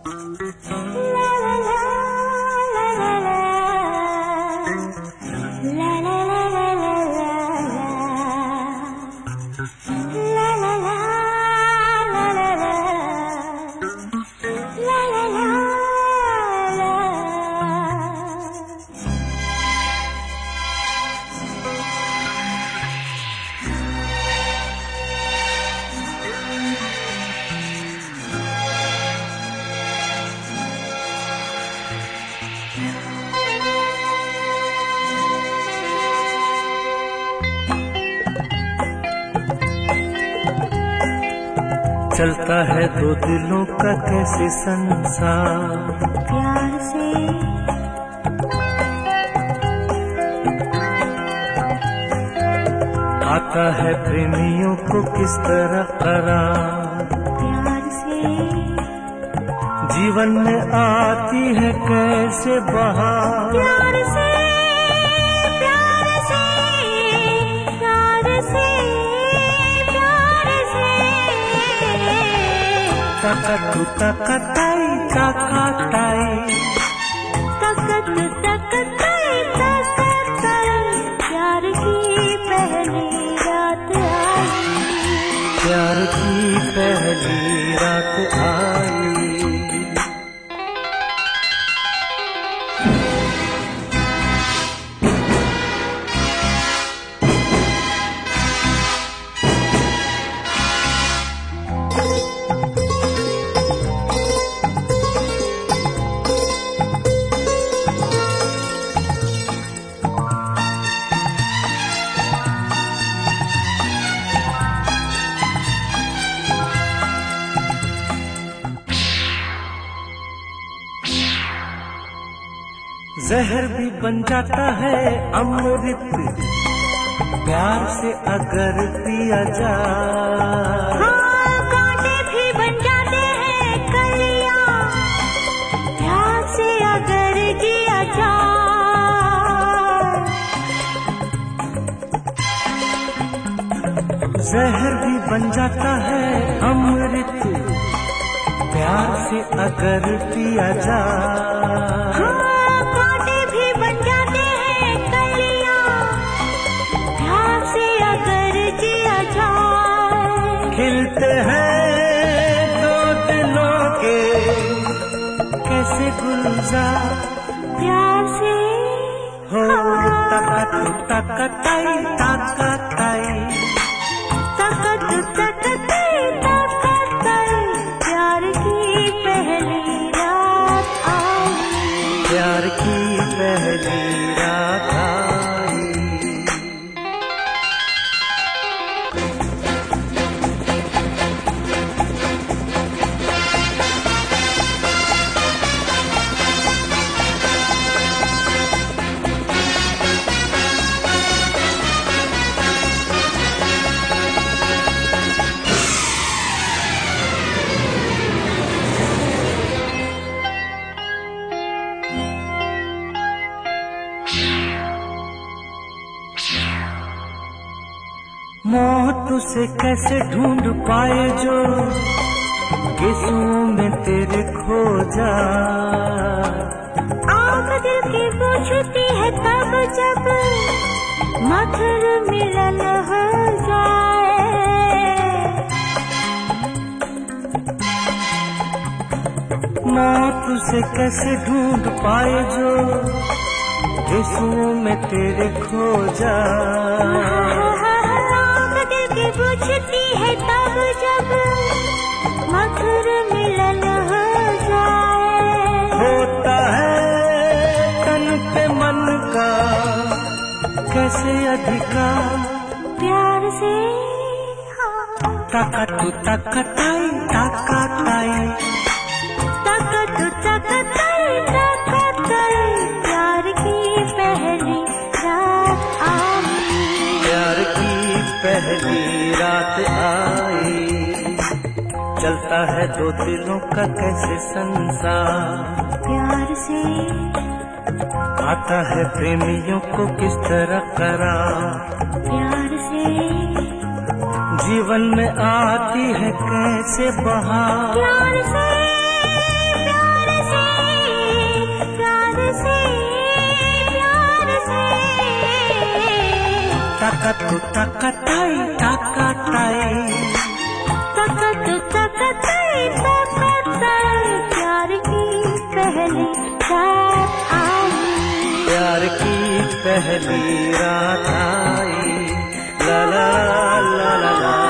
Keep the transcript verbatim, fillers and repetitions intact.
चलता है दो दिलों का कैसे संसार प्यार से। आता है प्रेमियों को किस तरह करार प्यार से। जीवन में आती है कैसे बहार प्यार से प्यार से प्यार से प्यार से। तकतु तकताई तकताई तकतु तकताई तकताई। प्यार की पहली रात आई। प्यार की पहली रात आई। जहर भी बन जाता है अमृत प्यार से अगर पिया जाए। हाँ, कांटे भी बन जाते हैं कलियां प्यार से अगर जिया जाए। जहर भी बन जाता है अमृत प्यार से अगर पिया जाए। खिलते हैं दो दिलों के कैसे गुलजार प्यार से। हो तकतु तकताई तकताई तकतु तकताई तकताई। प्यार की पहली रात आई। प्यार की पहली रात आई। मौत उसे कैसे ढूंढ पाए जो किस्मों में तेरे खो जाए। आँख दिल की पूछती है तब जब मधुर मिलन हो जाए। मौत उसे कैसे ढूंढ पाए जो किस्मों में तेरे खो जाए। पूछती है तब जब मधुर मिलन हो जाए। होता है तन पे मन का कैसे अधिकार प्यार से। तकतु तकताई तकताई तकतु तकताई तकताई। प्यार की पहली रात आई। प्यार की पहली रात आई। चलता है दो दिलों का कैसे संसार प्यार से। आता है प्रेमियों को किस तरह करार प्यार से। जीवन में आती है कैसे बहार प्यार से प्यार takatu takatai takatai तकतु तकतई तकतई प्यार की पहली रात आई प्यार की पहली रात आई ला ला ला ला ला